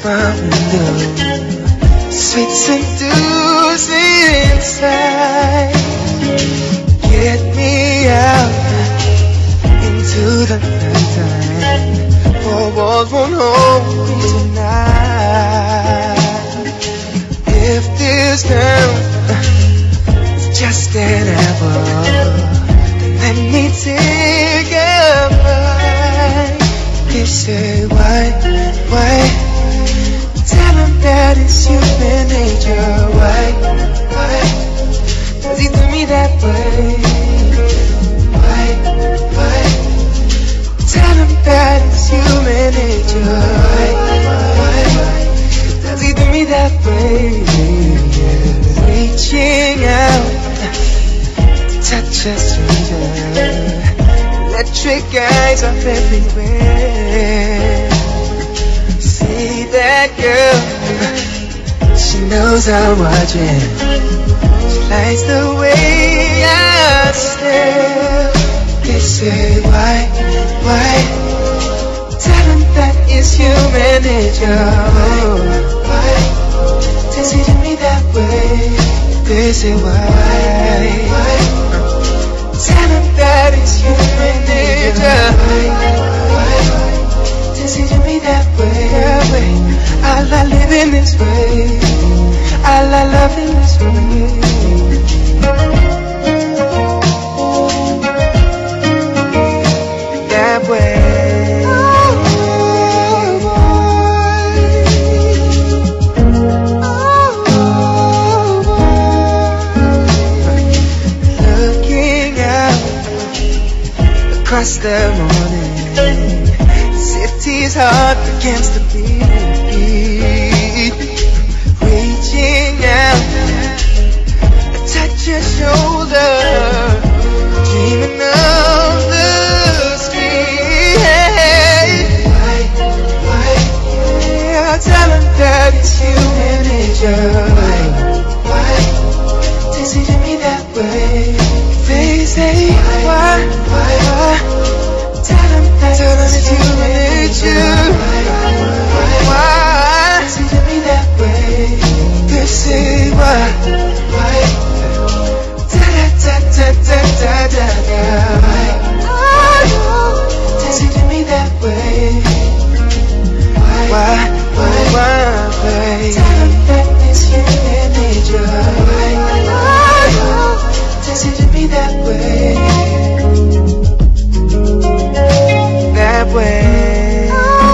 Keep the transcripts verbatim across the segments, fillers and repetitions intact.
my window, sweet seducing inside. Get me out into the nighttime. Four walls won't hold me tonight. If this town is just an apple, let me take a bite. They say why, why? Tell them that it's human nature. Why, why? Does he do me that way? Why, why? Tell them that it's human nature. Why, why? Does he do me that way? Reaching out to touch a stranger. Electric eyes are everywhere. See that girl, she knows I'm watching. She likes the way I stare. They say why, why? Tell them that it's human nature. Why? Does he do me that way? They say why, why? Tell them that it's human nature. Does he do me that way? I like living this way. I like loving this way. That way. Looking out across the morning, city's heart begins to beat. Reaching out, I touch your shoulder, dreaming of the street. Why, why? Yeah, tell them that it's human nature. Why, why? Does he do me that way? They say why, why, why? Tell them that it's human nature. Why does he do me that way? They say why, why? Da da da da da da da. Why does he do me that way? Why, why, why, why? Tell them that it's human nature. Why does he do me that way? That way,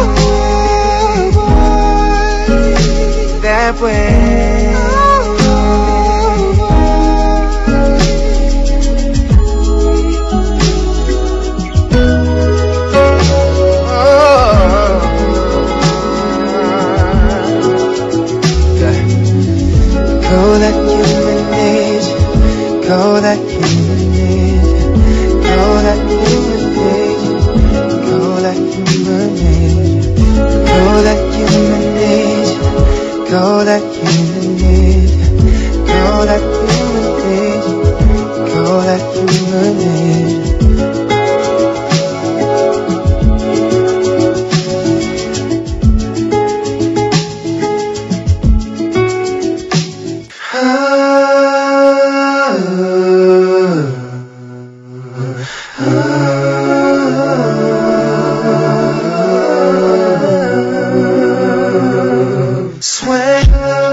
that way. Oh, go that human nature, go that human nature, go that human nature. Go that human nature, go that human nature, go that human nature, go that human nature, go that human nature. Swing